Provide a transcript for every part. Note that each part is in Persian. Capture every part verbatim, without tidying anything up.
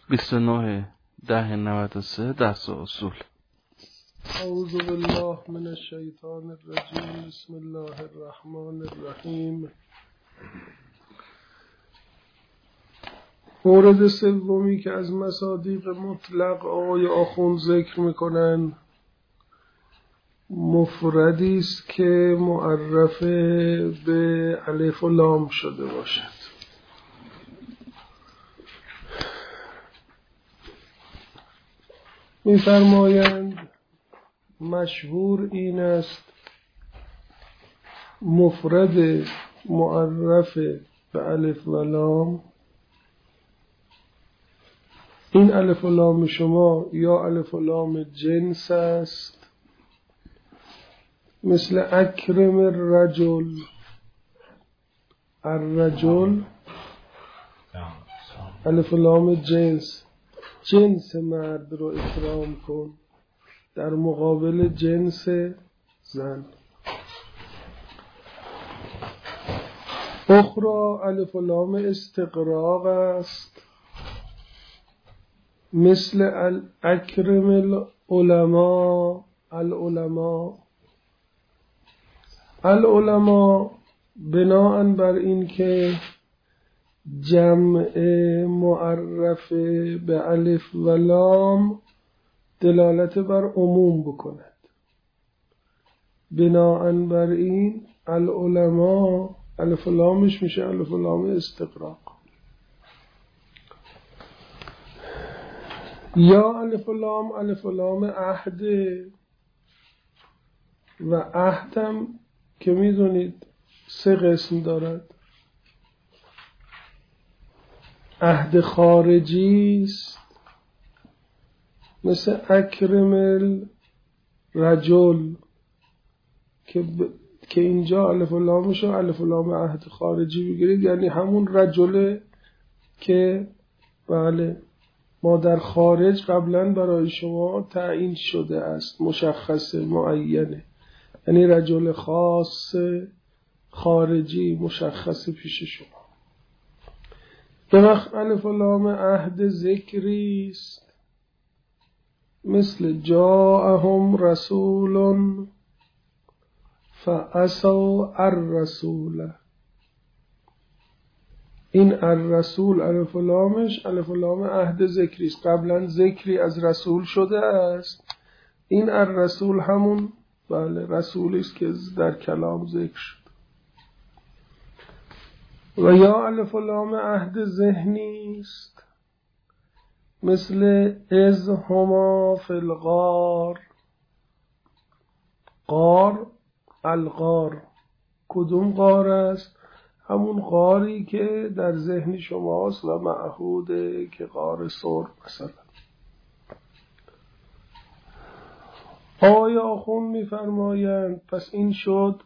بیست و نه ده نود و سه دست اصول. اعوذ بالله من الشیطان الرجیم. بسم الله الرحمن الرحیم. مورد سومی که از مصادیق مطلق آقای آخوند ذکر میکنن مفردی است که معرف به الف و لام شده باشد. می‌فرمایند مشهور این است مفرد معرف به الف و لام، این الف و لام شما یا الف و لام جنس است، مثل اکرم الرجل. الرجل الف و لام جنس، جنس مرد رو اکرام کن در مقابل جنس زن. اخرى الف و لام استقراق است، مثل اکرم العلماء. العلماء العلماء بناء بر این که جمع معرف به الف و لام دلالت بر عموم بکند، بناء بر این العلماء الف و لامش میشه الف و لام استقراق. یا الف و لام الف و لام عهد، و عهدم که میدونید سه قسم دارد. عهد خارجی است، مثل اکرم الرجل که ب... که اینجا الف و لامش رو الف و لام عهد خارجی بگیرید، یعنی همون رجله که بله ما در خارج قبلا برای شما تعیین شده است، مشخص معینه، یعنی رجل خاص خارجی مشخص پیش شما. به وقت الف و لام عهد ذکری است، مثل جاءهم رسول فعصوا الرسول. این الرسول الف و لامش الف و لام عهد ذکری است، قبلا ذکری از رسول شده است. این الرسول همون بله رسولی است که در کلام ذکر شد. و یا الف و لام عهد ذهنی است، مثل از هما فی الغار. غار الغار کدوم غار است؟ همون غاری که در ذهن شماست و معهوده که غار سر مثلا. آقای آخوند می‌فرمایند پس این شد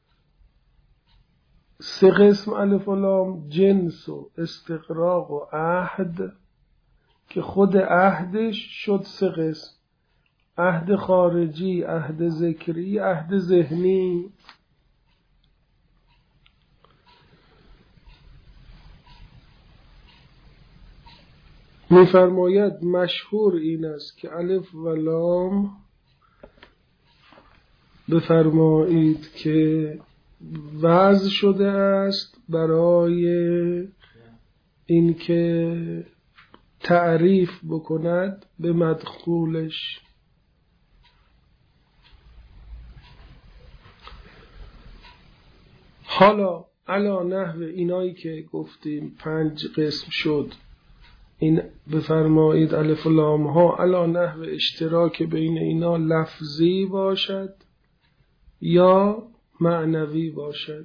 سه قسم الف و لام، جنس و استقراق و عهد، که خود عهدش شد سه قسم: عهد خارجی، عهد ذکری، عهد ذهنی. می‌فرماید مشهور این است که الف و لام بفرمایید که وضع شده است برای اینکه تعریف بکند به مدخولش. حالا علا نحو اینایی که گفتیم پنج قسم شد، این بفرمایید الف و لام ها علا نحو اشتراک بین اینا لفظی باشد یا معنوی باشد.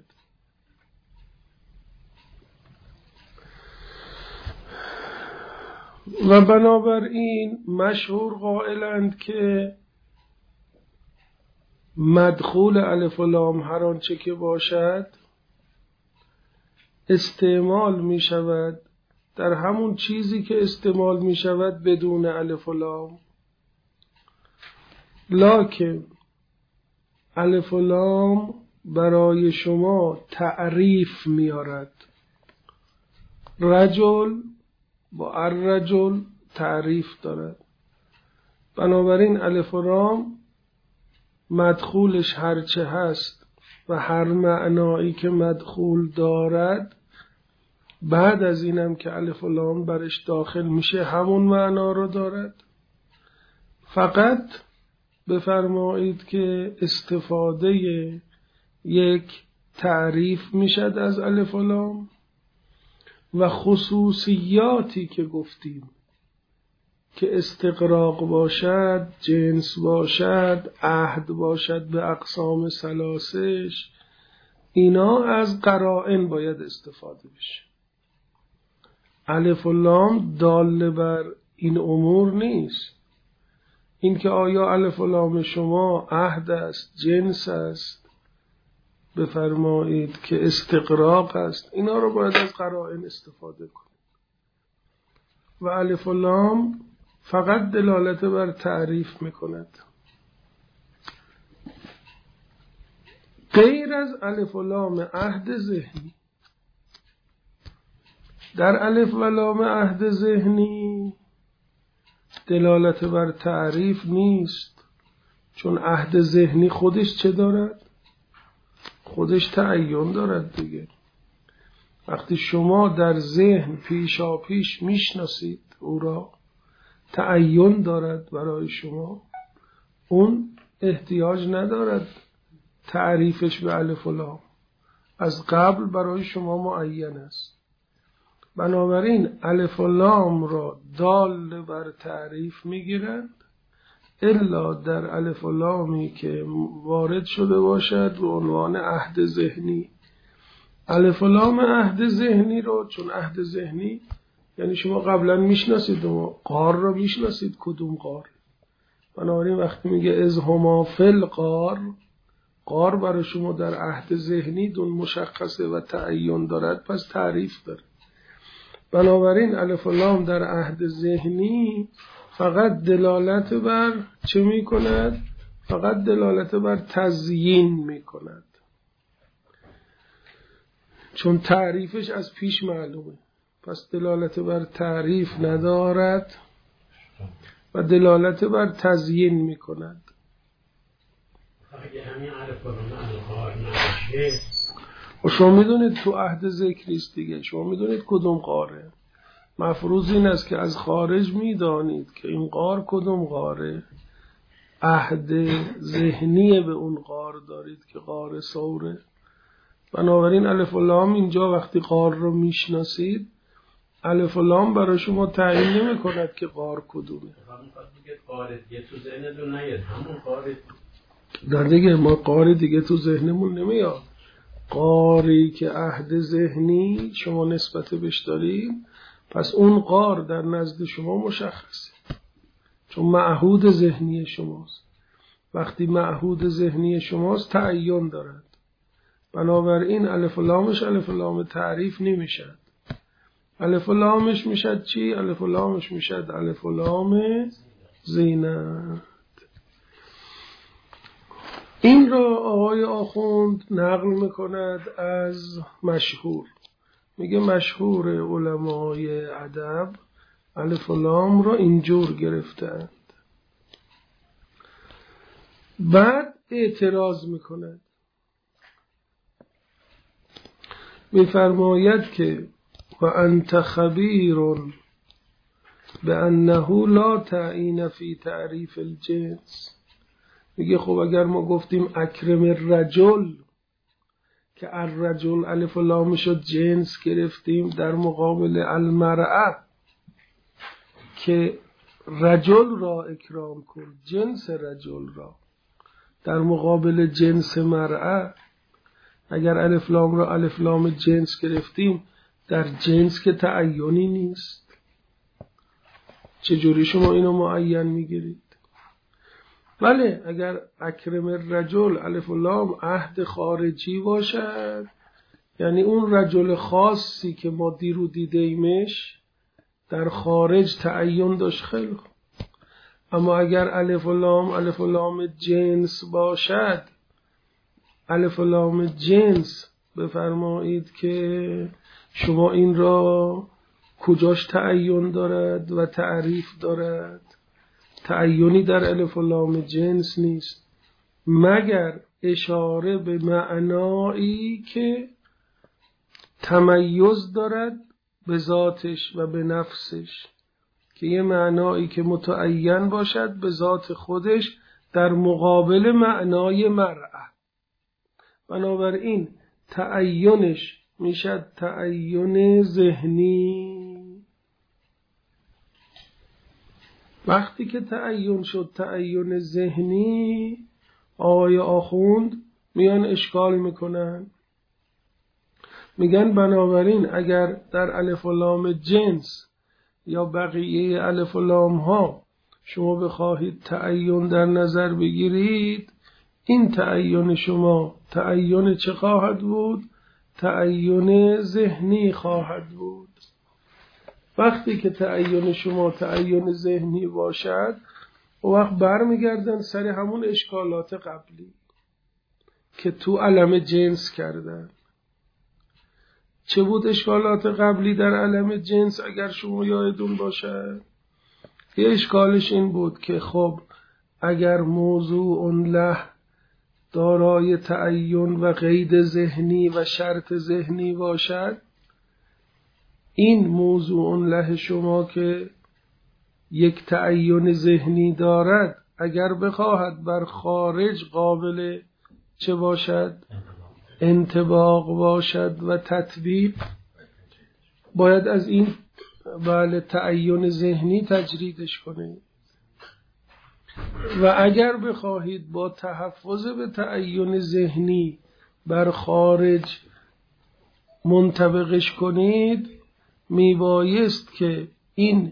و بنابراین مشهور قائلند که مدخول الف و لام هر آنچه که باشد استعمال می شود در همون چیزی که استعمال می شود بدون الف و لام، لکن الف و لام برای شما تعریف میارد. رجل با الرجل تعریف دارد. بنابراین الف و لام مدخولش هرچه هست و هر معنایی که مدخول دارد، بعد از اینم که الف و لام برش داخل میشه همون معنا رو دارد. فقط بفرمایید که استفاده یک تعریف میشد از الف و لام و خصوصیاتی که گفتیم که استقراق باشد، جنس باشد، عهد باشد به اقسام ثلاثش، اینا از قرائن باید استفاده بشه. الف و لام دال بر این امور نیست. این که آیا الف و لام شما عهد است، جنس است، بفرمایید که استقراق است، اینا رو باید از قرائن استفاده کنید. و الف و لام فقط دلالت بر تعریف میکند. غیر از الف و لام عهد ذهنی، در الف و لام عهد ذهنی دلالت بر تعریف نیست، چون عهد ذهنی خودش چه دارد؟ خودش تعین دارد دیگه. وقتی شما در ذهن پیشا پیش میشناسید او را، تعین دارد برای شما، اون احتیاج ندارد تعریفش به الف و لام، از قبل برای شما معین است. بنابراین الف و لام را دال بر تعریف میگیرند الا در الف و لامی که وارد شده باشد به عنوان عهد ذهنی. الف و لام عهد ذهنی رو، چون عهد ذهنی یعنی شما قبلا میشناسید و غار رو میشناسید کدوم غار، بنابراین وقتی میگه از هما فل غار، غار برای شما در عهد ذهنی دون مشخصه و تعین دارد، پس تعریف داره. بنابراین الف و لام در عهد ذهنی فقط دلالت بر چه می کند؟ فقط دلالت بر تزیین می کند، چون تعریفش از پیش معلومه، پس دلالت بر تعریف ندارد و دلالت بر تزیین می کند. و شما میدونید تو عهد ذکریست دیگه، شما میدونید کدوم غاره. مفروض این است که از خارج میدانید که این غار کدوم غاره، عهد ذهنی به اون غار دارید که غار ثوره. بنابراین الف و لام اینجا وقتی غار رو میشناسید، الف و لام برای شما تعیین نمی کند که غار کدومه. در دیگه ما غار دیگه تو ذهنمون نمیاد. غاری که عهد ذهنی شما نسبت بهش دارید، پس اون غار در نزد شما مشخصه، چون معهود ذهنی شماست. وقتی معهود ذهنی شماست تعین دارد، بنابراین الف و لامش الف و لام تعریف نمیشد. الف و لامش میشد چی؟ الف و لامش میشد الف و لام زینت. این را آقای آخوند نقل میکند از مشهور. میگه مشهور علمای ادب الف و لام را اینجور گرفتند. بعد اعتراض میکند، میفرماید که و انت خبیر بانه لا تعیین فی تعریف الجنس. میگه خب اگر ما گفتیم اکرم الرجل که الرجل الف و لامش رو جنس گرفتیم، در مقابل المرأه که رجل را اکرام کن، جنس رجل را، در مقابل جنس مرأه اگر الف لام را الف لام جنس گرفتیم، در جنس که تعیینی نیست، چجوری شما اینو معین میگیرید؟ بله اگر اکرم الرجل الف و لام عهد خارجی باشد، یعنی اون رجل خاصی که ما دیرو دیدیمش در خارج تعین داشت، خیلی. اما اگر الف و لام الف و لام جنس باشد، الف و لام جنس بفرمایید که شما این را کجاش تعین دارد و تعریف دارد؟ تعینی در الف و لام جنس نیست مگر اشاره به معنایی که تمیز دارد به ذاتش و به نفسش، که یه معنایی که متعین باشد به ذات خودش در مقابل معنای مرعه. بنابراین تعینش میشد تعین ذهنی. وقتی که تعین شد تعین ذهنی، آقای آخوند میان اشکال میکنن، میگن بنابراین اگر در الف و لام جنس یا بقیه الف و لام ها شما بخواهید تعین در نظر بگیرید، این تعین شما تعین چه خواهد بود؟ تعین ذهنی خواهد بود. وقتی که تعین شما تعین ذهنی باشد، و وقت برمیگردن سر همون اشکالات قبلی که تو علم جنس کردن. چه بود اشکالات قبلی در علم جنس اگر شما یادتون باشد؟ یه اشکالش این بود که خب اگر موضوع له دارای تعین و قید ذهنی و شرط ذهنی باشد، این موضوع له شما که یک تعین ذهنی دارد اگر بخواهد بر خارج قابل چه باشد؟ انطباق باشد و تطبیق، باید از این بله تعین ذهنی تجریدش کنید. و اگر بخواهید با تحفظ به تعین ذهنی بر خارج منطبقش کنید، میبایست که این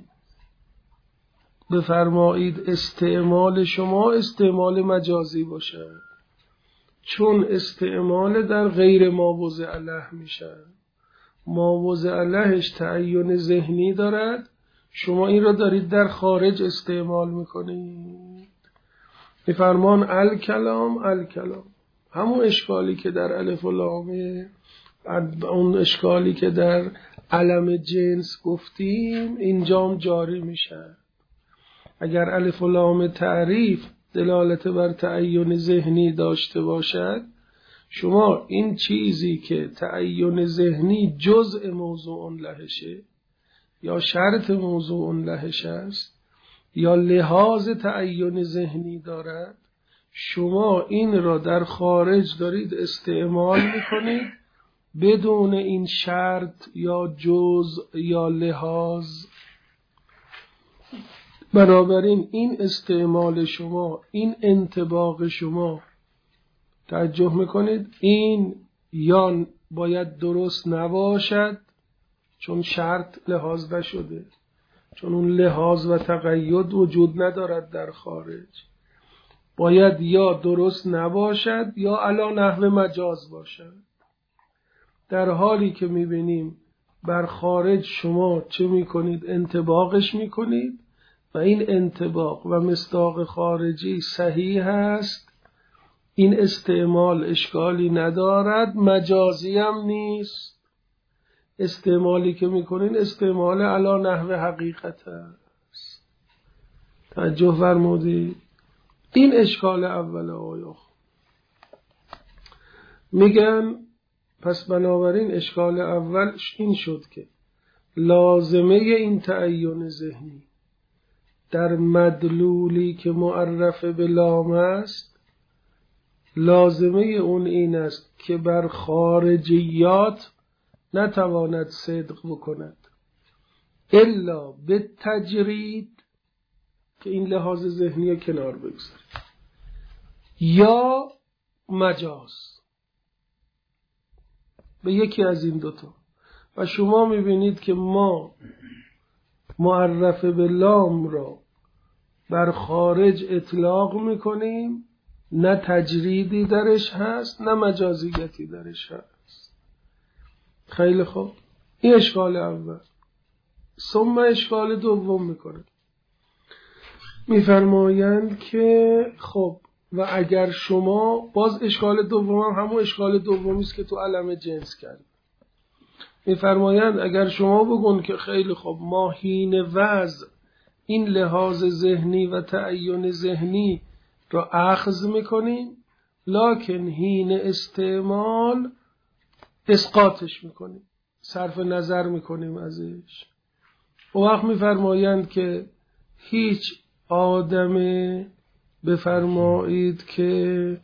بفرمایید استعمال شما استعمال مجازی باشد، چون استعمال در غیر ما وضع له میشه. ما وضع لهش تعین ذهنی دارد، شما این را دارید در خارج استعمال میکنید. میفرمان الکلام الکلام، همون اشکالی که در الف و لامه، اون اشکالی که در علم جنس گفتیم اینجام جاری میشه. اگر الف و لام تعریف دلالت بر تعین ذهنی داشته باشد، شما این چیزی که تعین ذهنی جزء موضوع لهشه یا شرط موضوع لهش است یا لحاظ تعین ذهنی دارد، شما این را در خارج دارید استعمال میکنید بدون این شرط یا جزء یا لحاظ. بنابراین این استعمال شما، این انطباق شما، توجه میکنید، این یا باید درست نباشد چون شرط لحاظ نشده، چون اون لحاظ و تقید وجود ندارد در خارج، باید یا درست نباشد یا علی نحو مجاز باشد. در حالی که میبینیم بر خارج شما چه میکنید؟ انطباقش میکنید و این انطباق و مصداق خارجی صحیح است، این استعمال اشکالی ندارد، مجازی هم نیست. استعمالی که میکنین استعمال علی نحو حقیقت است. توجه فرمودید؟ این اشکال اول آیه. میگن پس بنابراین اشکال اول این شد که لازمه این تعین ذهنی در مدلولی که معرف به لام است، لازمه اون این است که بر خارجیات نتواند صدق بکند الا به تجرید، که این لحاظ ذهنی کنار بگذارید، یا مجاز، به یکی از این دوتا. و شما میبینید که ما معرف به لام را بر خارج اطلاق میکنیم، نه تجریدی درش هست نه مجازیتی درش هست. خیلی خوب، این اشکال اول. ثم اشکال دوم میکنه، میفرمایند که خب و اگر شما، باز اشکال دوم هم همون اشکال دومی است که تو علم جنس کرد، میفرمایند اگر شما بگون که خیلی خوب ما حین وضع این لحاظ ذهنی و تعین ذهنی را اخذ میکنیم، لکن حین استعمال اسقاطش میکنیم، صرف نظر میکنیم ازش. و وقت میفرمایند که هیچ آدم بفرمایید که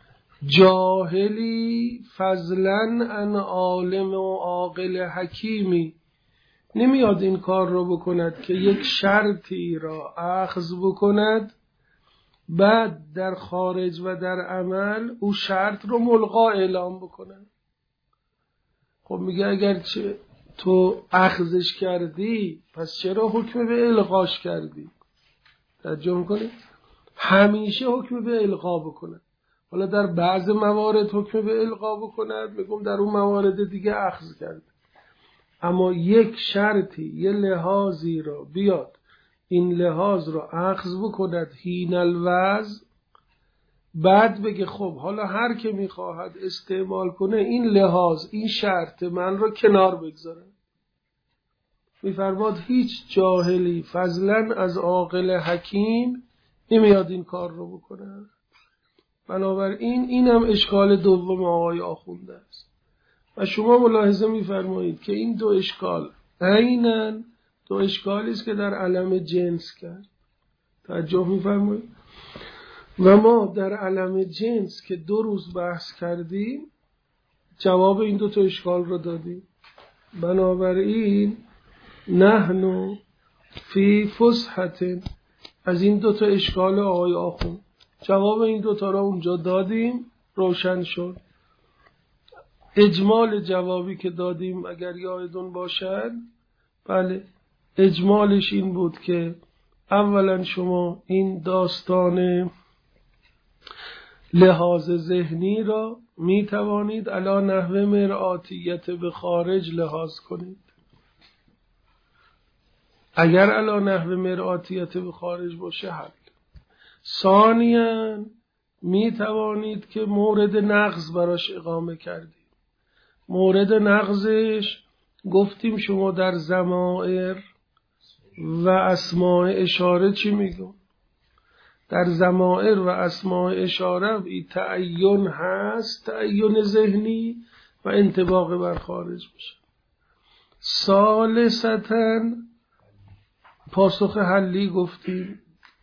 جاهلی فضلاً عن عالم و عاقل حکیمی نمیاد این کار رو بکند که یک شرطی را اخذ بکند، بعد در خارج و در عمل او شرط رو ملغا اعلام بکند. خب میگه اگر چه تو اخذش کردی پس چرا حکم به الغاش کردی؟ توجه میکنی؟ همیشه حکم به الغا بکند. حالا در بعض موارد حکم به الغا بکند، میگم در اون موارد دیگه اخذ کرد. اما یک شرطی یه لحاظی را بیاد این لحاظ را اخذ بکند حین الوضع، بعد بگه خب حالا هر که میخواهد استعمال کنه این لحاظ این شرط من را کنار بگذاره. میفرماد هیچ جاهلی فضلاً از عاقل حکیم نمیاد این کار رو بکنه. بنابراین این هم اشکال دوم آقای آخونده است. و شما ملاحظه میفرمایید که این دو اشکال عیناً دو اشکالی است که در علم جنس کرد. توجه میفرمایید؟ و ما در علم جنس که دو روز بحث کردیم جواب این دو تا اشکال رو دادیم. بنابراین نحن فی فسحت از این دو تا اشکال آقای آخوند جواب این دو تا را اونجا دادیم، روشن شد. اجمال جوابی که دادیم اگر یادتون باشد، بله اجمالش این بود که اولا شما این داستان لحاظ ذهنی را می توانید علی نحو مرآتیت به خارج لحاظ کنید. اگر علی نحو مرآتیت به خارج باشه حل. ثانیاً می توانید که مورد نقض براش اقامه کردید. مورد نقضش گفتیم شما در ضمائر و اسماء اشاره چی میگم؟ در ضمائر و اسماء اشاره ای تعین هست، تعین ذهنی و انطباق بر خارج میشه. ثالثاً پاسخ حلی گفتیم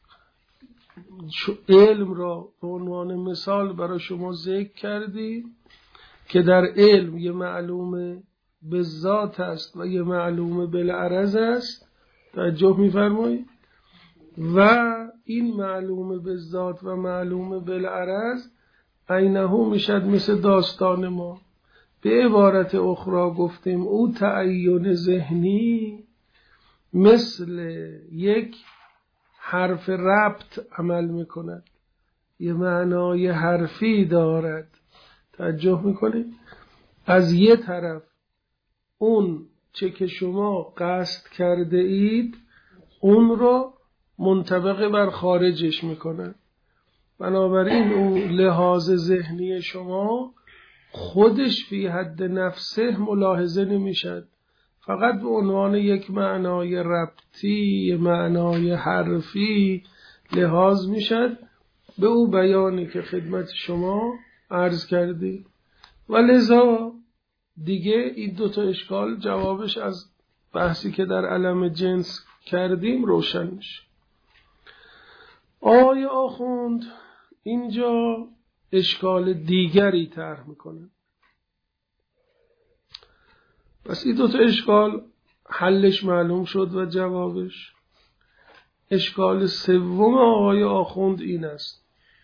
علم را به عنوان مثال برای شما ذکر کردیم که در علم یه معلوم به ذات است و یه معلوم بالعرض است. توجه می‌فرمایید؟ و این معلوم به ذات و معلوم بالعرض عینه میشد مثل داستان ما. به عبارت اخرى گفتیم او تعین ذهنی مثل یک حرف ربط عمل میکند، یه معنای حرفی دارد. توجه میکنید؟ از یه طرف اون چه که شما قصد کرده اید اون رو منطبق بر خارجش میکنه. بنابراین اون لحاظ ذهنی شما خودش فی حد نفسه ملاحظه نمیشد، فقط به عنوان یک معنای ربطی معنای حرفی لحاظ میشد به او بیانی که خدمت شما عرض کردی. و لذا دیگه این دوتا اشکال جوابش از بحثی که در علم جنس کردیم روشن میشه. آقای آخوند اینجا اشکال دیگری طرح میکنه. پس این دوتا اشکال حلش معلوم شد و جوابش. اشکال سوم آقای آخوند این است،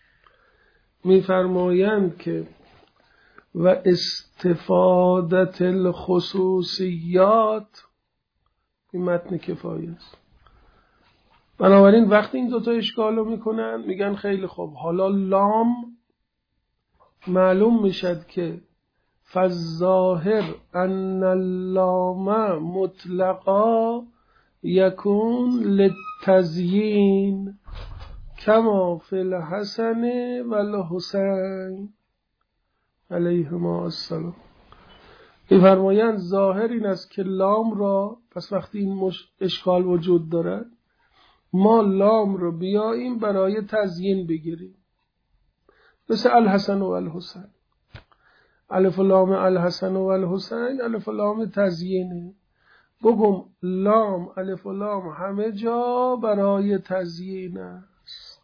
میفرمایند که و استفادت الخصوصیات این متن کفایه است. بنابراین وقتی این دوتا اشکال رو میکنن میگن خیلی خوب حالا لام معلوم میشد که فالظاهر ان اللام مطلقا یکون للتزیین کما فی الحسن و الحسین علیهما السلام. می‌فرمایند ظاهر این است که لام را، پس وقتی این مش... اشکال وجود دارد، ما لام رو بیاییم برای تزیین بگیریم، مثل الحسن و الحسین. الف و لام الحسن و الحسین الف و لام تزیینه. بگم لام الف و لام همه جا برای تزیین است.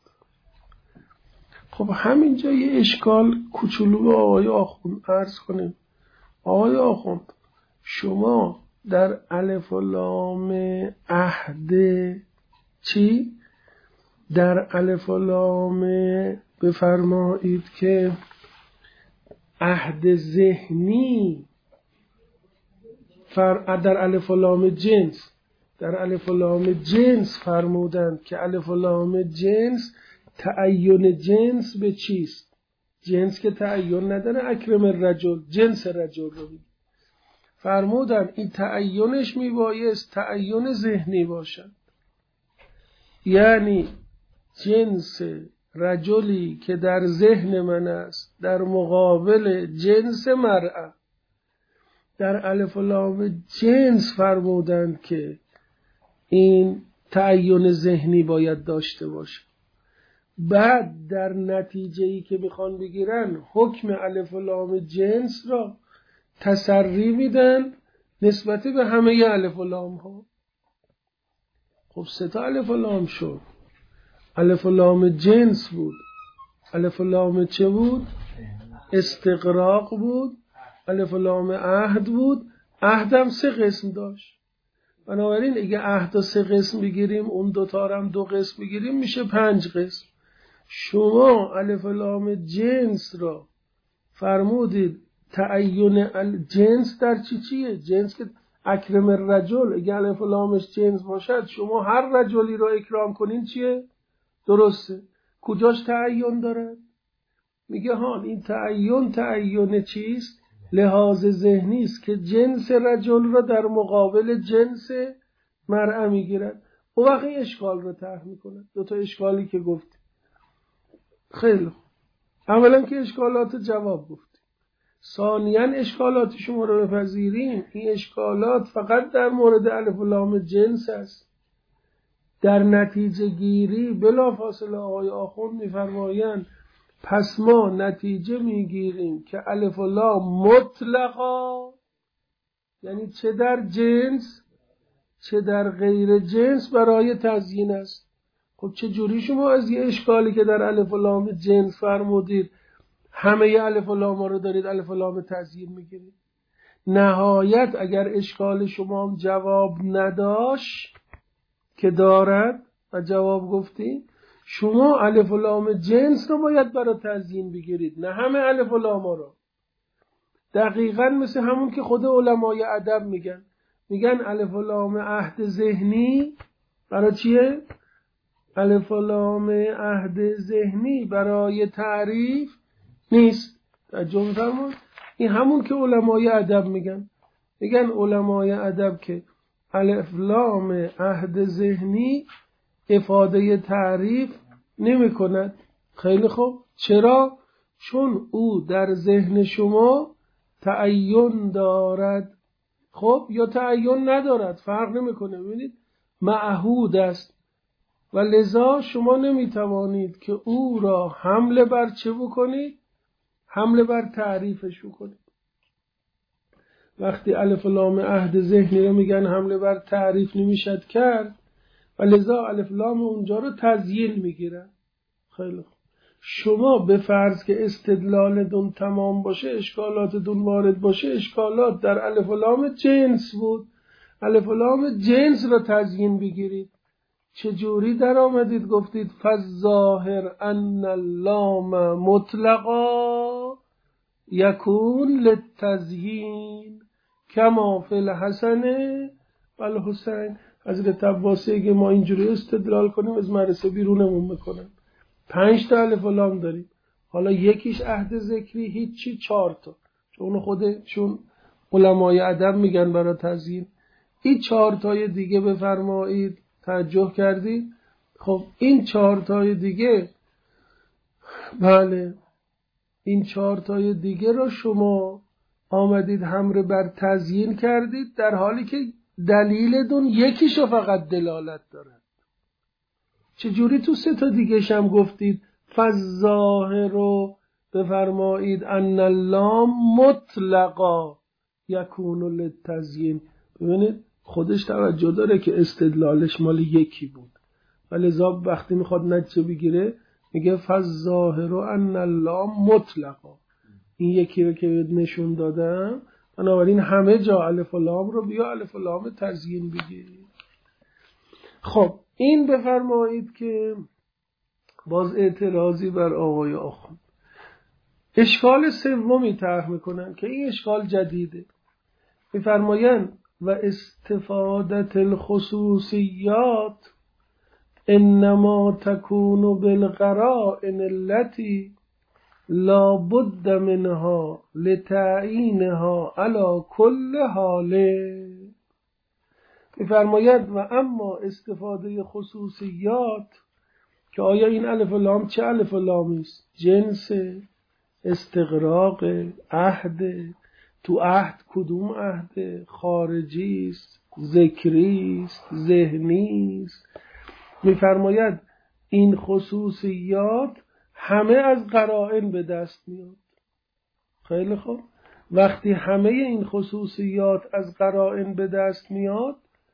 خب همینجا یه اشکال کوچولو به آقای آخوند عرض کنیم. آقای آخوند، شما در الف و لام عهد چی؟ در الف و لام بفرمایید که عهد ذهنی فر... در الف و لام جنس، در الف و لام جنس فرمودند که الف و لام جنس تعین جنس به چیست؟ جنس که تعین نداره، اکرم الرجل، جنس رجل رو بید. فرمودن این تعینش میبایست تعین ذهنی باشد، یعنی جنس رجلی که در ذهن من است در مقابل جنس مرأة. در الف و لام جنس فرمودند که این تعین ذهنی باید داشته باشه. بعد در نتیجه‌ای که میخوان بگیرن حکم الف و لام جنس را تسری میدن نسبت به همه الف و لام ها. خب سه تا الف و لام شد. الف و لام جنس بود. الف و لام چه بود؟ استقراق بود. الف و لام عهد بود. عهدم سه قسم داشت. بنابراین اگه عهد سه قسم بگیریم، اون دوتا هم دو قسم بگیریم، میشه پنج قسم. شما الف و لام جنس را فرمودید تعین جنس در چی چیه؟ جنس که اکرم الرجل، اگه الف و لامش جنس باشد شما هر رجلی را اکرام کنین چیه؟ درسته. کجاش تعین داره؟ میگه ها این تعین تعین چیست؟ لحاظ ذهنی است که جنس رجل را در مقابل جنس مرأة میگیرد. او وقتی اشکال را طرح میکنه. دو تا اشکالی که گفت. خیلی اولا که اشکالات جواب گفت. ثانیاً اشکالات شما رو بپذیریم، این اشکالات فقط در مورد الف و لام جنس است. در نتیجه گیری بلافاصله آقای آخوند میفرمایند پس ما نتیجه میگیریم که الف و لام مطلقا، یعنی چه در جنس چه در غیر جنس برای تزیین است. خب چه جوری شما از یه اشکالی که در الف و لام جنس فرمودید همه الف و لام رو دارید الف و لام تزیین میگیرید؟ نهایت اگر اشکال شما جواب نداشت که دارد و جواب گفتی، شما الف و لام جنس رو باید برای تزیین بگیرید، نه همه الف و لام رو. دقیقاً مثل همون که خود علمای ادب میگن میگن الف و لام عهد ذهنی برای چیه؟ الف و لام عهد ذهنی برای تعریف نیست. توجه فرمایید، این همون که علمای ادب میگن میگن علمای ادب که الف لام عهد ذهنی افاده تعریف نمی کند. خیلی خوب، چرا؟ چون او در ذهن شما تعین دارد، خب یا تعین ندارد فرق نمی کنه. ببینید معهود است و لذا شما نمی توانید که او را حمله بر چه بکنید؟ حمله بر تعریفش بکنید. وقتی الف لام عهد ذهنی رو میگن حمله بر تعریف نمیشد کرد و لذا الف لام اونجا رو تزیین میگیرن. خیلی خوب، شما به فرض که استدلال دون تمام باشه، اشکالات دون وارد باشه، اشکالات در الف لام جنس بود، الف لام جنس رو تزیین بگیرید. چجوری در آمدید گفتید فالظاهر ان اللام مطلقا یکون للتزیین کما فی الحسن و الحسین. حضرت عباسی اگه ما اینجوری استدلال کنیم از مدرسه بیرونمون میکنن. پنج تا الف و لام داریم، حالا یکیش عهد ذکری هیچی، چهار تا چون خودشون علمای ادب میگن برای تزیین. این چهار تای دیگه بفرمایید، توجه کردید؟ خب این چهار تای دیگه، بله این چهار تای دیگه رو شما آمدید حمله بر تزیین کردید، در حالی که دلیلتون یکیشو فقط دلالت دارد. چجوری تو سه تا دیگه‌ش هم گفتید فالظاهر رو بفرمایید ان اللام مطلقا یکون للتزیین. ببینید خودش توجه داره که استدلالش مال یکی بود، ولی ذاب وقتی میخواد نتیجه بگیره میگه فالظاهر ان اللام مطلقا. این یکی رو که نشون دادم، بنابراین همه جا الف و لام رو بیا الف و لام تزیین بگیرید. خب این بفرمایید که باز اعتراضی بر آقای آخوند. اشکال سومی طرح میکنن که این اشکال جدیده. میفرمایند و استفادت الخصوصیات انما تكون بالقرائن التي لا بد منها لتعیینها على کل حال. میفرماید و اما استفاده خصوصیات که آیا این الف و لام چه الف و لامی است؟ جنس، استغراق، عهد، تو عهد کدوم عهد؟ خارجی است، ذکری است، ذهنی است. میفرماید این خصوصیات همه از قرائن به دست میاد. خیلی خوب، وقتی همه این خصوصیات از قرائن به دست میاد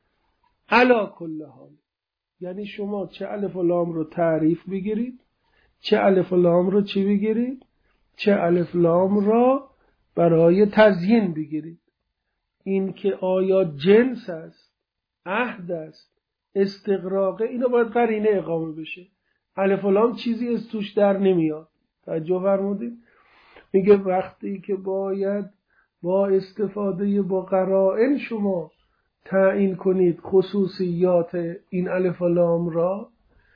علا کل حال، یعنی شما چه الف و لام رو تعریف بگیرید، چه الف و لام رو چی بگیرید، چه الف لام را برای تزیین بگیرید. این که آیا جنس است، عهد است، استغراقه، اینو باید قرینه اقامه بشه. الف و لام چیزی از توش در نمیاد. توجه فرمودید؟ میگه وقتی که باید با استفاده با قرائن شما تعیین کنید خصوصیات این الف و لام را،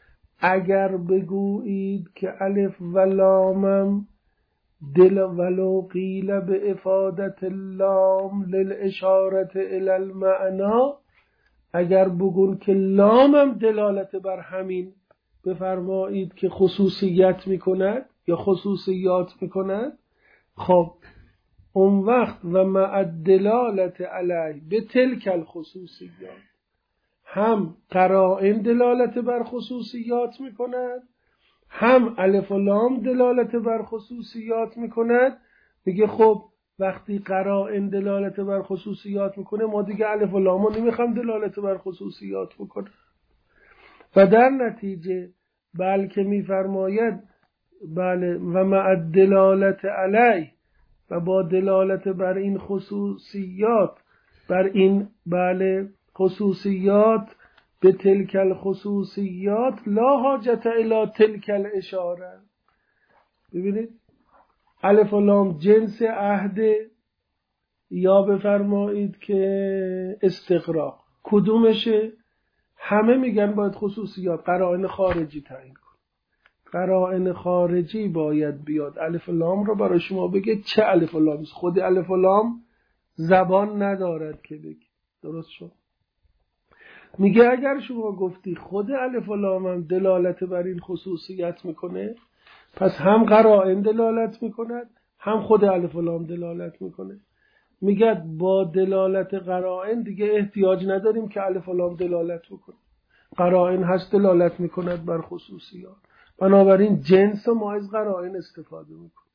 اگر بگویید که الف و لامم دل ولو قیل به افادت اللام للاشارت الی المعنا، اگر بگون که لامم دلالت بر همین بفرمایید که خصوصیت میکند یا خصوصیات میکند، خب اون وقت و مع الدلالت علیه به تلک الخصوصیات، هم قرائن دلالت بر خصوصیات میکند، هم الف و لام دلالت بر خصوصیات میکند. میگه خب وقتی قرائن دلالت بر خصوصیات میکنه، ما دیگه الف و لام رو نمیخوام دلالت بر خصوصیات بکنه. و در نتیجه بلکه میفرماید بله و مع الدلالت علیه، و با دلالت بر این خصوصیات، بر این بله خصوصیات به تلک الخصوصیات لا حاجت الی تلک الاشاره. ببینید الف و لام جنس عهد یا بفرمایید که استغراق، کدومشه؟ همه میگن باید خصوصیات قرائن خارجی تعیین کن. قرائن خارجی باید بیاد الف و لام رو برای شما بگه چه الف و لامی است. خود الف و لام زبان ندارد که بگی. درست شد؟ میگه اگر شما گفتی خود الف و لام هم دلالت بر این خصوصیت میکنه، پس هم قرائن دلالت میکند، هم خود الف و لام دلالت میکنه. میگه با دلالت قرائن دیگه احتیاج نداریم که الف و لام دلالت بکنه، قرائن هست دلالت میکند بر خصوصیات. بنابراین جنس ما از قرائن استفاده میکنه،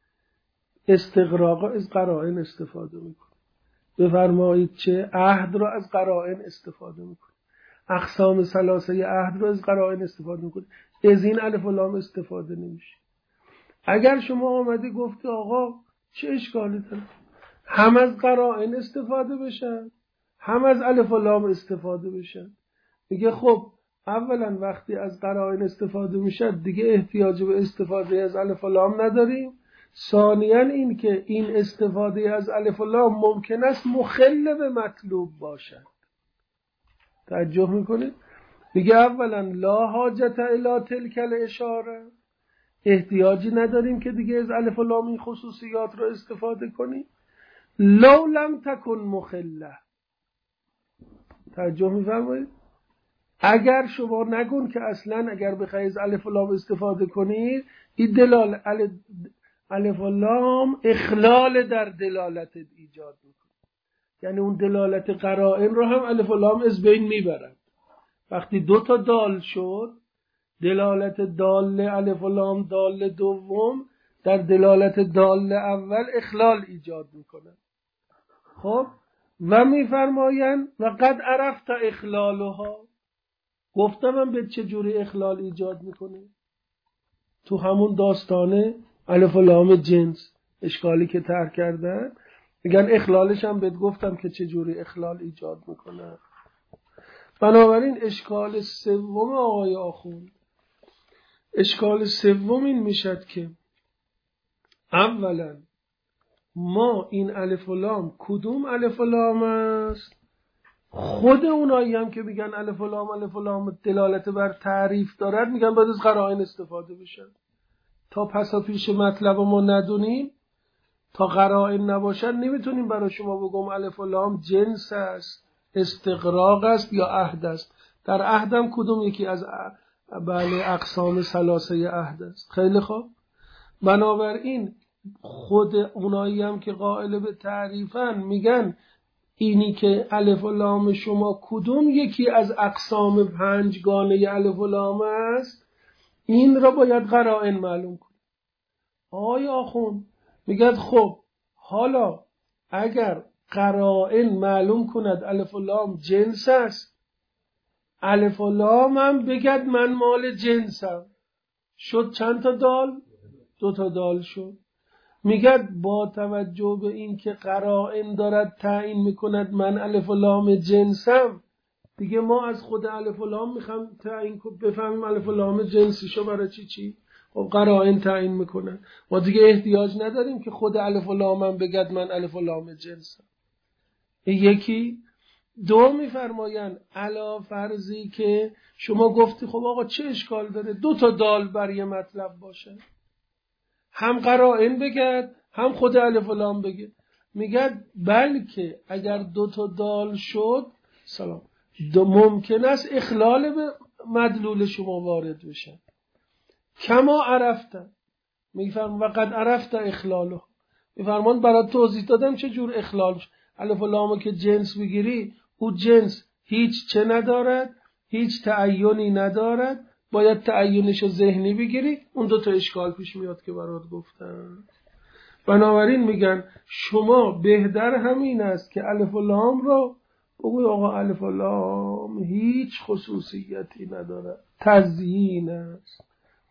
استغراق از قرائن استفاده میکنه. بفرمایید چه عهد رو از قرائن استفاده میکنه، اقسام ثلاثه عهد رو از قرائن استفاده میکنه. از این الف و لام استفاده نمیشه. اگر شما آمدی گفتی آقا چه اشکالی داره هم از قرائن استفاده بشن هم از الف و لام استفاده بشن، میگه خب اولا وقتی از قرائن استفاده میشه دیگه احتیاج به استفاده از الف و لام نداریم. ثانیاً این که این استفاده از الف و لام ممکن است مخل به مطلوب باشد. توجه میکنید؟ میگه اولا لا حاجت الی تلک الاشاره، احتیاجی نداریم که دیگه از الف و لام این خصوصیات رو استفاده کنیم. لو لم تکن مخله، توجه میفرمایید؟ اگر شما نگون که اصلا اگر بخواید از الف و لام استفاده کنید این دلال الف و لام اخلال در دلالت ایجاد میکنه، یعنی اون دلالت قرائن رو هم الف و لام از بین میبرن. وقتی دو تا دال شد، دلالت دال الف و لام دال دوم در دلالت دال اول اخلال ایجاد میکنه. خب و میفرمایند و قد عرفت اخلالها، گفتم من به چه جوری اخلال ایجاد میکنه تو همون داستانه الف و لام جنس اشکالی که طرح کردن، میگن اخلالش هم بهت گفتم که چه جوری اخلال ایجاد میکنه. بنابراین اشکال سوم آقای آخوند، اشکال سوم این میشد که اولا ما این الف و لام کدوم الف و لام است؟ خود اونایی هم که میگن الف و لام الف و لام دلالت بر تعریف دارد میگن باید از قرائن استفاده بشن. تا پسا پیش مطلب ما ندونیم، تا قرائن نباشن نمیتونیم برای شما بگم الف و لام جنس است، استقراق است یا عهد است. در عهدم کدوم یکی از بله اقسام ثلاثه عهد است. خیلی خوب، بنابراین خود اونایی هم که قائل به تعریفن میگن اینی که الف و لام شما کدوم یکی از اقسام پنجگانه الف و لام است، این را باید قرائن معلوم کنید. آقای آخوند میگه خب حالا اگر قرائن معلوم کند الف و لام جنس است، الف و لام هم بگد من مال جنسم، شد چند تا دال؟ دو تا دال شد. میگه با توجه به این که قرائن دارد تعیین میکند من الف و لام جنسم، دیگه ما از خود الف و لام میخوام تعیین کنیم بفهمیم الف و لام جنسیشو برای چی چی؟ خب قرائن تعیین میکنن، ما دیگه احتیاج نداریم که خود الف و لامم بگد من الف و لام جنسم. یکی دو میفرمایند علا فرضی که شما گفتی خب آقا چه اشکال داره دو تا دال بر یه مطلب باشه، هم قرائن بگد هم خود الف و لام بگه. میگه بلکه اگر دو تا دال شد سلام دو ممکن است اخلال به مدلول شما وارد بشه. کما عرفت، میفرم وقد عرفت اخلاله، میفرمان برای توضیح دادم چه جور اخلال شد. الف و لامو که جنس بگیری، او جنس هیچ چه ندارد، هیچ تعیینی ندارد، باید تعیینش ذهنی بگیری. اون دو تا اشکال پیش میاد که برات گفتم. بنابراین میگن شما بهتر همین است که الف و لام رو بگوی آقا الف و لام هیچ خصوصیتی نداره، تزیین است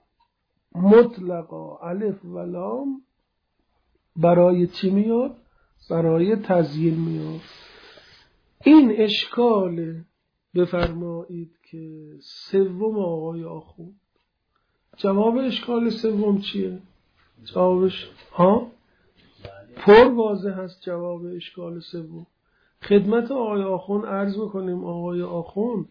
مطلقا. الف و لام برای چی میاد؟ برای تزیین میاد. این اشکال بفرمایید که سوم آقای آخوند. جواب اشکال سوم چیه؟ جوابش ها پر واضح هست. جواب اشکال سوم خدمت آقای آخوند عرض میکنیم. آقای آخوند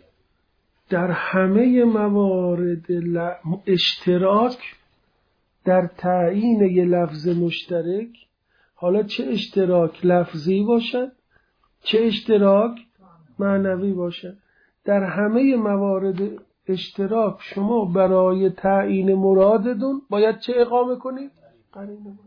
در همه موارد اشتراک در تعیین یه لفظ مشترک، حالا چه اشتراک لفظی باشد چه اشتراک معنوی باشد، در همه موارد اشتراک شما برای تعیین مرادتون باید چه اقامه کنید؟ قرینه.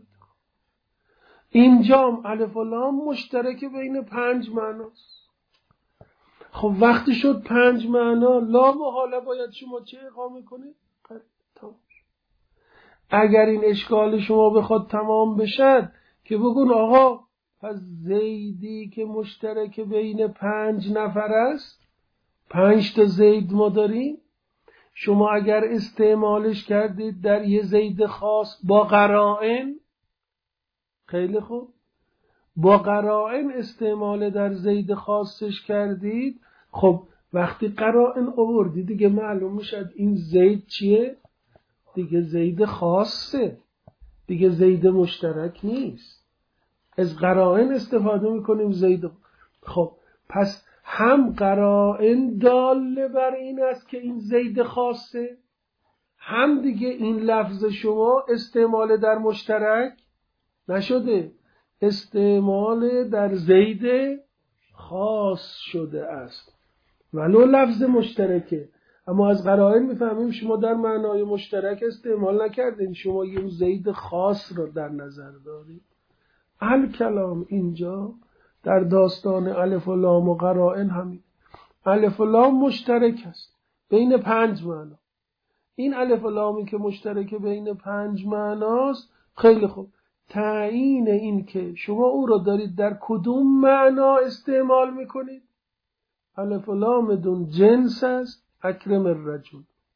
اینجام الف و لام مشترک بین پنج معناست. خب وقتی شد پنج معنا، لام و حالا باید شما چه اقامه کنید؟ قرینه. تمام. اگر این اشکال شما بخواد تمام بشد که بگون آقا پس زیدی که مشترک بین پنج نفر است، پنج تا زید ما داریم، شما اگر استعمالش کردید در یه زید خاص با قرائن، خیلی خوب، با قرائن استعمال در زید خاصش کردید، خب وقتی قرائن آوردید دیگه معلوم میشد این زید چیه؟ دیگه زید خاصه، دیگه زید مشترک نیست. از قرائن استفاده میکنیم زید. خب پس هم قرائن دال بر این است که این زید خاصه، هم دیگه این لفظ شما استعمال در مشترک نشده، استعمال در زید خاص شده است. ولو لفظ مشترکه، اما از قرائن میفهمیم شما در معنای مشترک استعمال نکردین، شما یه زید خاص رو در نظر دارید. الکلام اینجا در داستان الف و لام و قرائن همین. الف و لام مشترک است بین پنج معنا. این الف و لامی که مشترک بین پنج معناست، خیلی خوب، تعیین این که شما او را دارید در کدوم معنا استعمال میکنید. الف و لام دون جنس است، اکرم الرجل.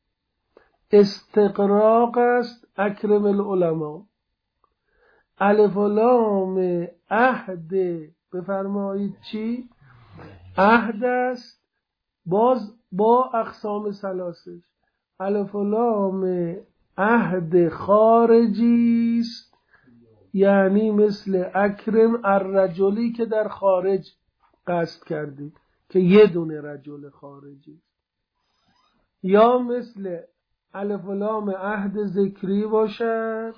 استقراق است، اکرم العلماء. الف و لام عهد بفرمایید چی؟ عهد است، باز با اقسام ثلاثش. الف و لام عهد خارجی است، یعنی مثل اکرم الرجلی که در خارج قصد کردید که یه دونه رجل خارجی، یا مثل الف و لام عهد ذکری باشد،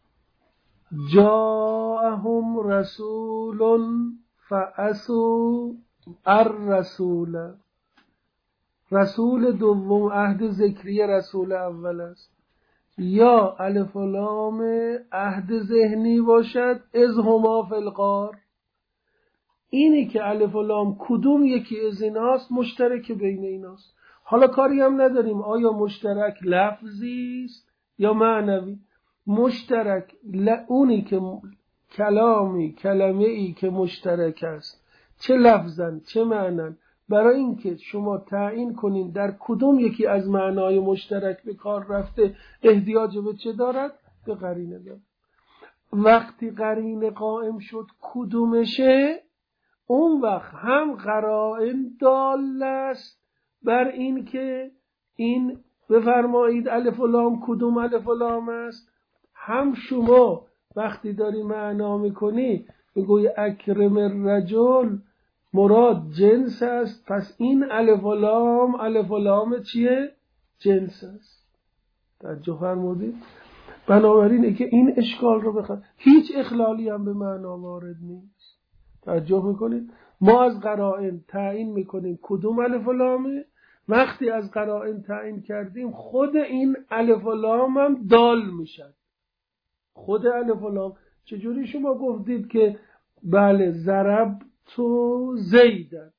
جاءهم رسول فاسوا الرسول. رسول دوم عهد ذکری رسول اول است. یا الف و لام عهد ذهنی باشد، از هما فی الغار. اینی که الف و لام کدوم یکی از ایناست مشترک بین ایناست. حالا کاری هم نداریم آیا مشترک لفظی است یا معنوی. مشترک اونی که کلامی کلمه ای که مشترک است، چه لفظاً چه معناً، برای اینکه شما تعیین کنین در کدوم یکی از معنای مشترک به کار رفته احتیاج به چه دارد؟ به قرینه دارد. وقتی قرینه قائم شد کدومشه، اون وقت هم قرائن دال است بر این که این بفرمایید الف و لام کدوم الف و لام است، هم شما وقتی داری معنا میکنی بگوی اکرم الرجل مراد جنس است، پس این الف و لام الف و لام چیه؟ جنس است. توجه فرمودید؟ بنابراینه که این اشکال رو بخواد، هیچ اخلالی هم به معنا وارد نیست. توجه میکنید؟ ما از قرائن تعیین میکنیم کدوم الف و لامه، وقتی از قرائن تعیین کردیم خود این الف و لام هم دال میشن. خود الف و لام چجوری شما گفتید که بله ضرب تو زیدن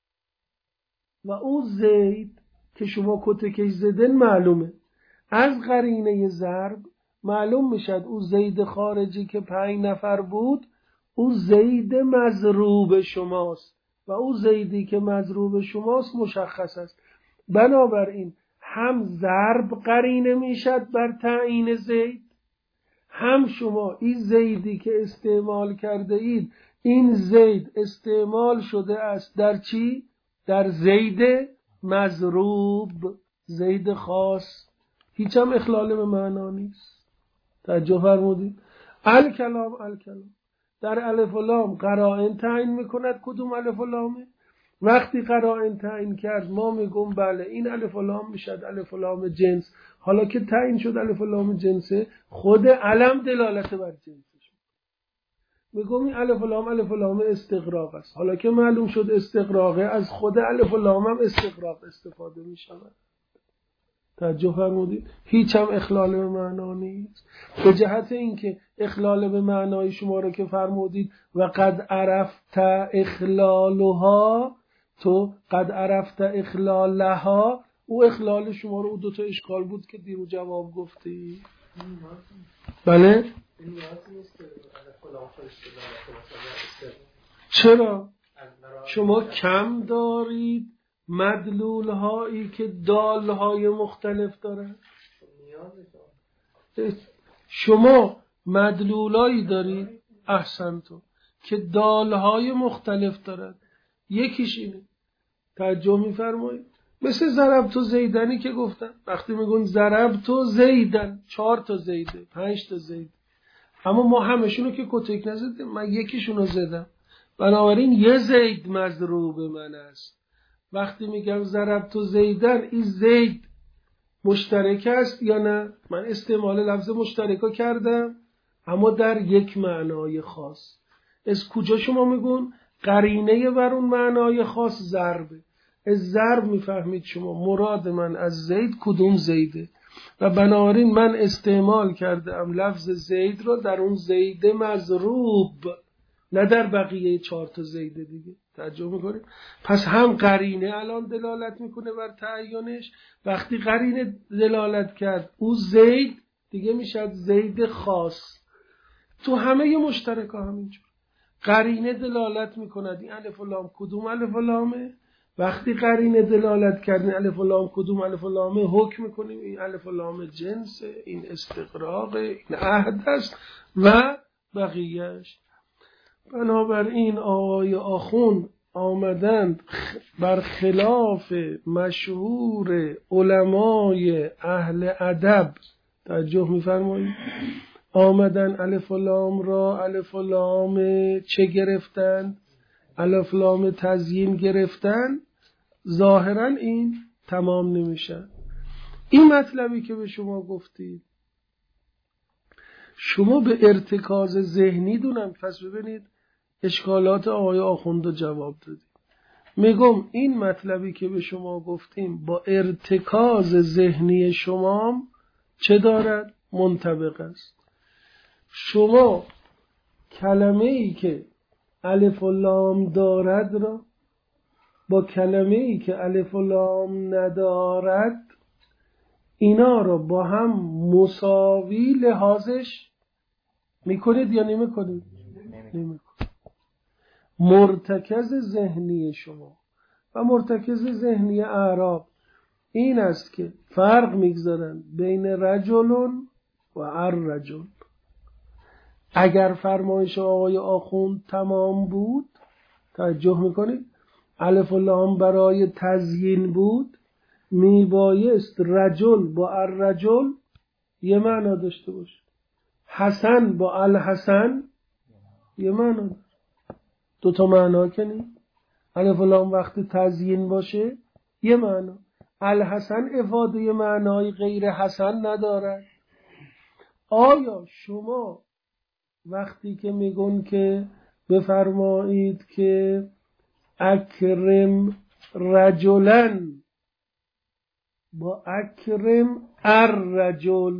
و او زید که شما کتکش زدن معلومه، از قرینه ضرب معلوم میشد او زید خارجی که پنج نفر بود او زید مضروب شماست و او زیدی که مضروب شماست مشخص است. بنابراین هم ضرب قرینه میشد بر تعیین زید، هم شما این زیدی که استعمال کرده اید این زید استعمال شده است در چی؟ در زید مضروب، زید خاص. هیچ هم اخلال به معنا نیست. توجه فرمودید؟ الکلام الکلام در الف و لام قرائن تعیین میکند کدوم الف و لامه. وقتی قرائن تعیین کرد ما میگم بله این الف و لام میشد الف و لام جنس. حالا که تعیین شد الف و لام جنسه، خود علم دلالت بر جنسه شد. میگم این الف و لام الف و لام استغراق است. حالا که معلوم شد استغراقه، از خود الف و لام هم استغراق استفاده میشود. توجه فرمودید؟ هیچ هم اخلال به معنا نیست. به جهت اینکه اخلال به معنای شما رو که فرمودید و قد عرفت اخلالها، تو قد عرفت اخلالها، او اخلال شما رو، او دوتا اشکال بود که دیرو جواب گفتی. بله؟ چرا؟ شما کم دارید مدلول هایی که دال های مختلف دارن. شما مدلول هایی دارید احسنتون که دال های مختلف دارن. یکیش اینه، توجه میفرمایید؟ مثل ضرب تو زیدنی که گفتن، وقتی میگن ضرب تو زیدن، چهار تا زیده، پنج تا زیده، اما ما همشونو که کتک نزدیم، من یکیشونو زدم، بنابراین یه زید مضروب من است. وقتی میگم ضرب تو زیدن، این زید مشترک است یا نه؟ من استعمال لفظ مشترکا کردم اما در یک معنای خاص. از کجا شما میگون؟ قرینه بر اون معنای خاص ضربه. از ضرب میفهمید شما مراد من از زید کدوم زیده و بنابراین من استعمال کردم لفظ زید رو در اون زید مضروب، نه در بقیه چهار تا زید دیگه. توجه میکنید؟ پس هم قرینه الان دلالت میکنه بر تعینش، وقتی قرینه دلالت کرد او زید دیگه میشد زید خاص. تو همه مشترک ها همینجور قرینه دلالت میکند این الف و لام کدوم الف و لامه، وقتی قرینه دلالت کردین الف و لام کدوم الف و لامه حکم میکنیم این الف و لام جنسه، این استقراقه، این عهد است و بقیهش. بنابراین آقای آخوند آمدند بر خلاف مشهور علمای اهل ادب، توجه میفرمایید، آمدن الف و لام را الف و لام چه گرفتن؟ الف لام تزیین گرفتن. ظاهرا این تمام نمیشه. این مطلبی که به شما گفتید شما به ارتکاز ذهنی دونم، پس ببینید اشکالات آقای آخوند رو جواب دادید. میگم این مطلبی که به شما گفتیم با ارتکاز ذهنی شما چه دارد؟ منطبق است. شما کلمه ای که الف و لام دارد را با کلمه ای که الف و لام ندارد اینا را با هم مساوی لحاظش میکنید یا نمیکنید؟ نمیکنید. مرتکز ذهنی شما و مرتکز ذهنی اعراب این است که فرق میگذارن بین رجل و الرجل. اگر فرمایش آقای آخوند تمام بود، توجه میکنید، الف و لام برای تزیین بود، میبایست رجل با الرجل یه معنا داشته باشه، حسن با الحسن یه معنا داشته. دو تا معنا کنی الف و لام وقتی تزیین باشه یه معنا، الحسن افاده معنای غیر حسن ندارد. آیا شما وقتی که میگن که بفرمایید که اکرم رجلن با اکرم الرجل،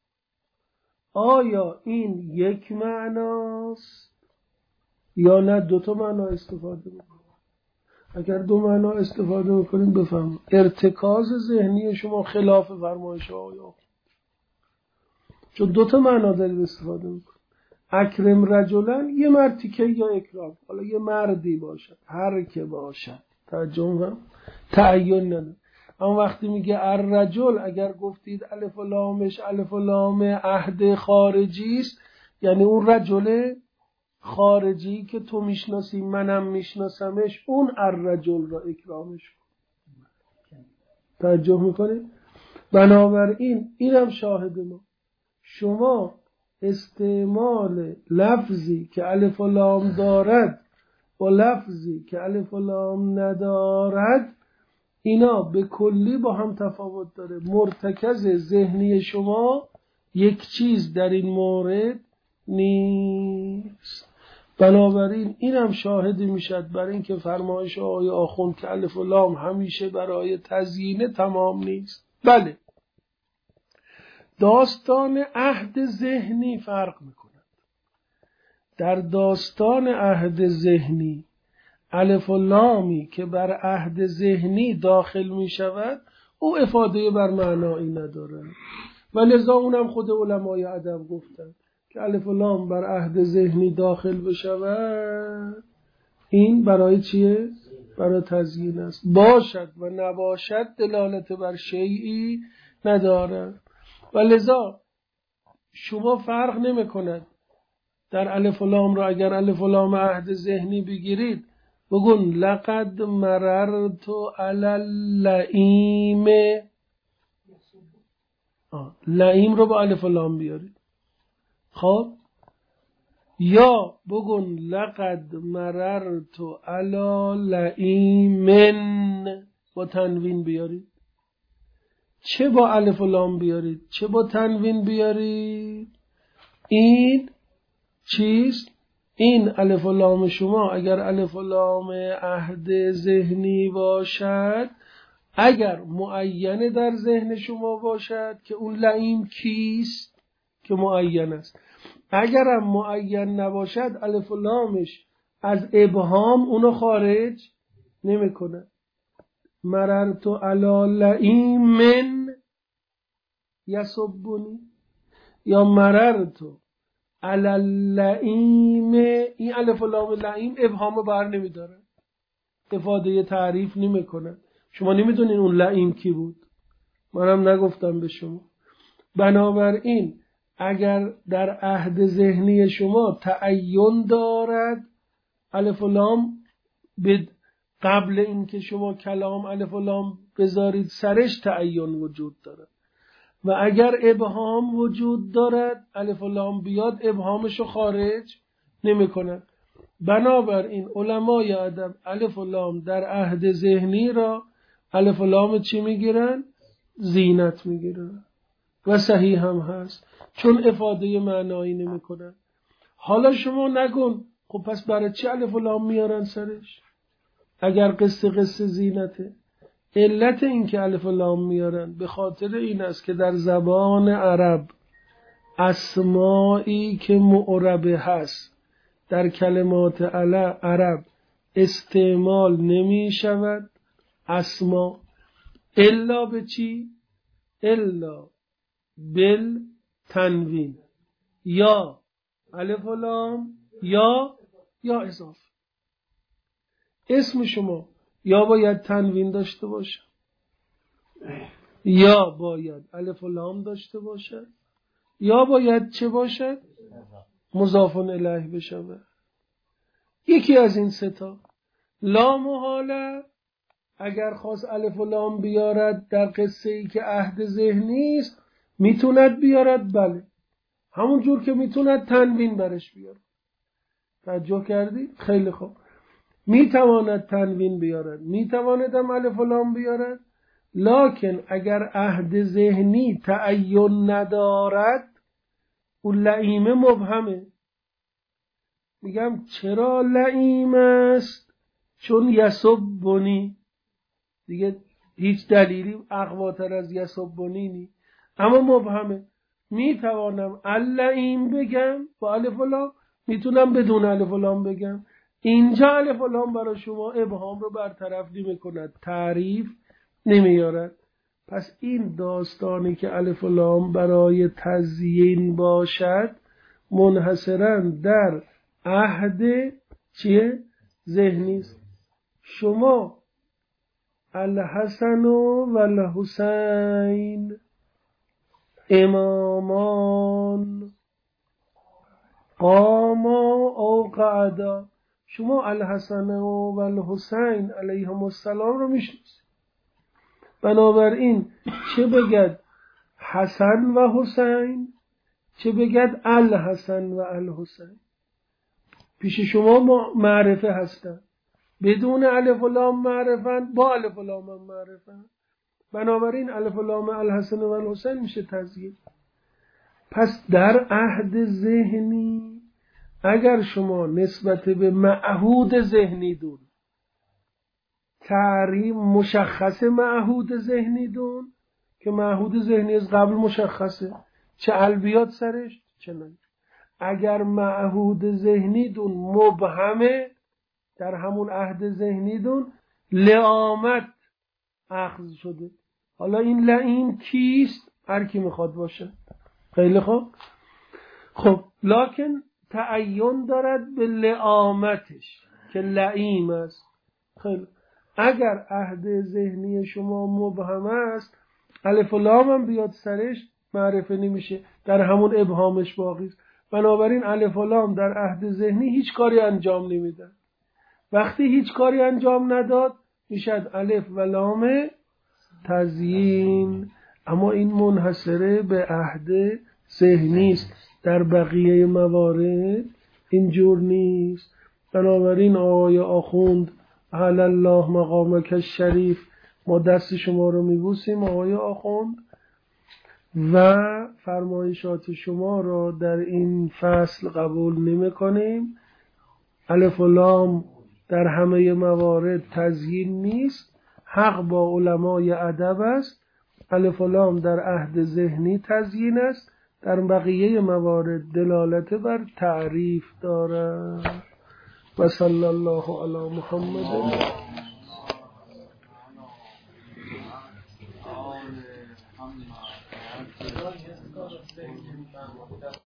آیا این یک معناست یا نه دو تا معنا استفاده میکنیم؟ اگر دو معنا استفاده میکنیم بفهم ارتکاز ذهنی شما خلاف فرمایش آقا، چون دو تا معنا دارید استفاده میکنید. اکرم رجلن یه مرتیکه یا اکرام، حالا یه مردی باشد هر که باشد، توجه هم تعین نداره. اما وقتی میگه الرجل اگر گفتید الف و لامش الف و لام عهد خارجی است، یعنی اون رجل خارجی که تو میشناسی منم میشناسمش، اون الرجل را اکرامش کن. توجه میکنه؟ بنابراین اینم شاهد ما. شما استعمال لفظی که الف و لام دارد با لفظی که الف و لام ندارد اینا به کلی با هم تفاوت داره. مرتکز ذهنی شما یک چیز در این مورد نیست. بنابراین اینم شاهدی میشد بر این که فرمایش آقای آخوند که الف و لام همیشه برای تزیین تمام نیست. بله، داستان عهد ذهنی فرق میکند. در داستان عهد ذهنی الف و لامی که بر عهد ذهنی داخل میشود او افاده بر معنایی نداره و لذا اونم خود علمای ادب گفتن که الف و لام بر عهد ذهنی داخل بشود این برای چیه؟ برای تزیین است. باشد و نباشد دلالت بر شیئی نداره و لذا شما فرق نمی کند در الف و لام را اگر الف و لام عهد ذهنی بگیرید بگون لقد مررت علی اللئیم، لئیم رو با الف و لام بیارید، خب، یا بگون لقد مررت علی لئیمن با تنوین بیارید. چه با الف و لام بیارید چه با تنوین بیارید این چیست؟ این الف و لام شما اگر الف و لام عهد ذهنی باشد، اگر معینه در ذهن شما باشد که اون لئیم کیست که معین است، اگرم معین نباشد الف و لامش از ابهام اونو خارج نمیکنه. مررت علی لئیم من یسبونی یا مررت علی اللئیم، این الف و لام لئیم ابهامو بر نمیداره، افاده تعریف نمیکنه. شما نمیدونین اون لئیم کی بود، منم نگفتم به شما. بنابراین اگر در عهد ذهنی شما تعین دارد الف و لام، قبل اینکه شما کلام الف و لام بذارید سرش تعین وجود دارد، و اگر ابهام وجود دارد الف و لام بیاد ابهامشو خارج نمی کند. بنابراین علمای ادب الف و لام در عهد ذهنی را الف و لام چی میگیرن؟ زینت میگیرن و صحیح هم هست، چون افاده معنایی نمی کنن. حالا شما نگون خب پس برای چی الف و لام میارن سرش اگر قصه قصه زینته؟ علت این که الف و لام میارن به خاطر این است که در زبان عرب اسمایی که معربه هست در کلمات عرب استعمال نمی شود اسما الا به چی؟ الا بل تنوین، یا الف و لام یا یا اضافه. اسم شما یا باید تنوین داشته باشه یا باید الف و لام داشته باشد یا باید چه باشد؟ مضاف الیه بشود. یکی از این سه تا. لا محاله اگر خواست الف و لام بیارد در قصه ای که عهد ذهنی است میتوند بیارد، بله، همون جور که میتوند تنوین برش بیارد. توجه کردی؟ خیلی خوب. میتواند تنوین بیارد، میتواند هم الف و لام بیارد، لکن اگر عهد ذهنی تعین ندارد اون لئیم مبهمه. میگم چرا لئیم است؟ چون یسبونی دیگه هیچ دلیلی اقواتر از یسبونی نی، اما مبهمه. میتوانم اللئیم بگم با الف و لام، میتونم بدون الف و لام بگم. اینجا الف و لام برای شما ابهام رو برطرف نمی کند، تعریف نمیارد. پس این داستانی که الف و لام برای تزیین باشد منحصراً در عهد چیه؟ ذهنی است. شما الحسن و الحسین امامان قاما او قعدا، شما الحسن و الحسین علیهم السلام رو میشناسید. بنابراین چه بگد حسن و حسین، چه بگد الحسن و الحسین، پیش شما معرفه هستن، بدون الف و لام معرفن، با الف و لام هم معرفن. بنابراین الف و لام الحسن و الحسین میشه تزیین. پس در عهد ذهنی اگر شما نسبت به معهود ذهنی دون تعریف مشخص معهود ذهنی دون که معهود ذهنی از قبل مشخصه، چه البیات سرش چه نه. اگر معهود ذهنی دون مبهمه در همون عهد ذهنی دون لئامت اخذ شده. حالا این لئیم کیست؟ هر کی میخواد باشه. خیلی خوب. خب لکن تعین دارد به لئامتش که لئیم است. خیلی اگر عهد ذهنی شما مبهم است الف و لام هم بیاد سرش معرفه نمیشه، در همون ابهامش باقی است. بنابراین الف و لام در عهد ذهنی هیچ کاری انجام نمیدن. وقتی هیچ کاری انجام نداد میشد الف و لام تزیین. اما این منحصره به عهد ذهنی است، در بقیه موارد اینجور نیست. بنابراین آقای آخوند اعلی الله مقامک الشریف، ما دست شما رو میبوسیم آقای آخوند و فرمایشات شما را در این فصل قبول نمی کنیم الف و لام در همه موارد تزیین نیست، حق با علمای ادب است. الف و لام در عهد ذهنی تزیین است، در بقیه موارد دلالت بر تعریف دارد. و صلی الله علی محمد.